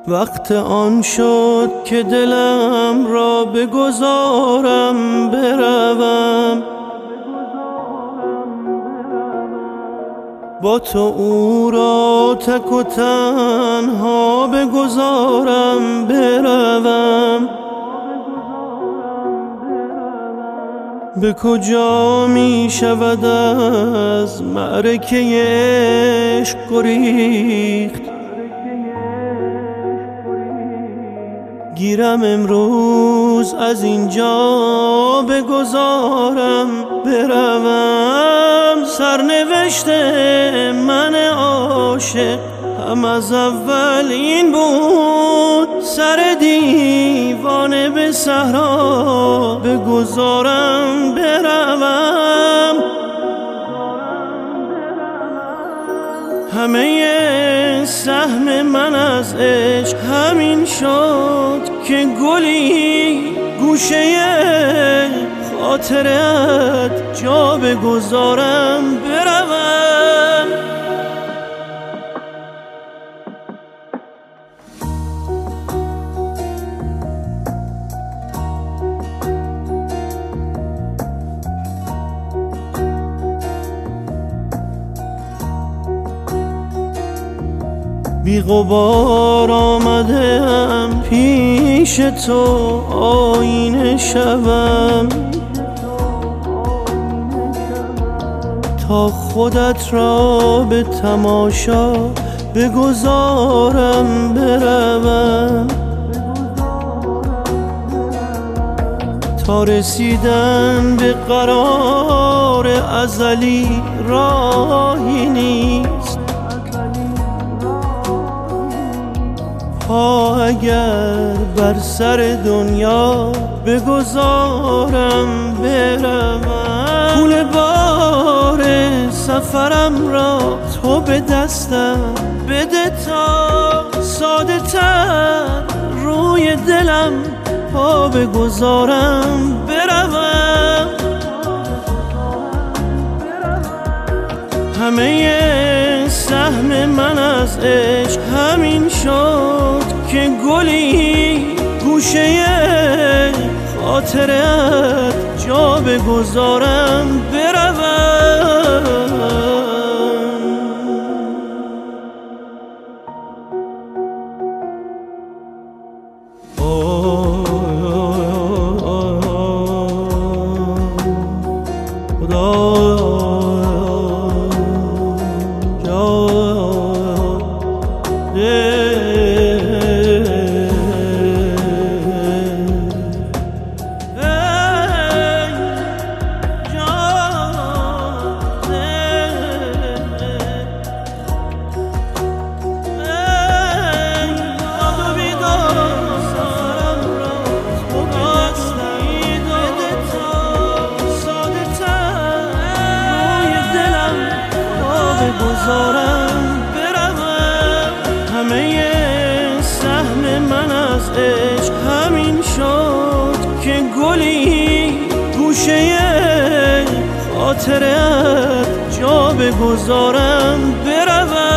وقت آن شد که دلم را بگذارم بروم، با تو او را تک و تنها بگذارم بروم. به کجا می شود از معرکه عشق گریخت؟ گیرم امروز از اینجا بگذارم بروم. سرنوشت من عاشق هم از اول این بود، سر دیوانه به صحرا بگذارم بروم. همه سهم من از عشق همین شد که گلی گوشه خاطرت جا بگذارم بروم. بی غبار آمدم پیش تو آینه شوم، تا خودت را به تماشا بگذارم بروم. تا رسیدن به قرار ازلی راهی نیست، پا اگر بر سر دنیا بگذارم بروم. پول بار سفرم را تو به دستم بده تا ساده تر روی دلم پا بگذارم بروم. همه سهم من از عشق همین شد که گلی گوشه خاطرت جا بگذارم بروم. بگذارم بروم. همه سهم من از عشق همین شد که گلی گوشه خاطرت جا بگذارم بروم.